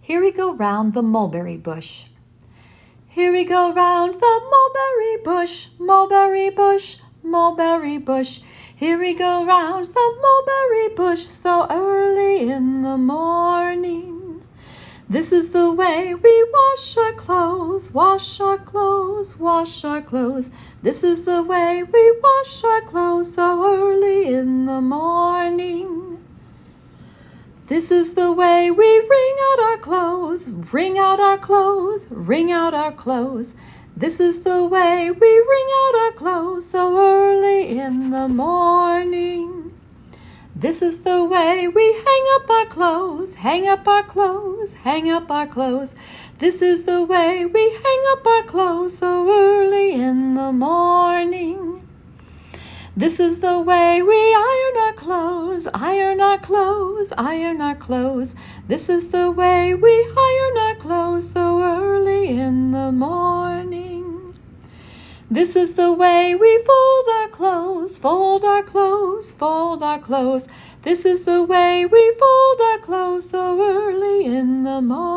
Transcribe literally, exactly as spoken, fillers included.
Here we go round the mulberry bush. Here we go round the mulberry bush, mulberry bush, mulberry bush. Here we go round the mulberry bush so early in the morning. This is the way we wash our clothes, wash our clothes, wash our clothes. This is the way we wash our clothes so early in the morning. This is the way we wring out our clothes, wring out our clothes, wring out our clothes. This is the way we wring out our clothes so early in the morning. This is the way we hang up our clothes, hang up our clothes, hang up our clothes. This is the way we hang up our clothes so early in the morning. This is the way we iron our clothes, iron our clothes, iron our clothes. This is the way we iron our clothes so early in the morning. This is the way we fold our clothes, fold our clothes, fold our clothes. This is the way we fold our clothes so early in the morning.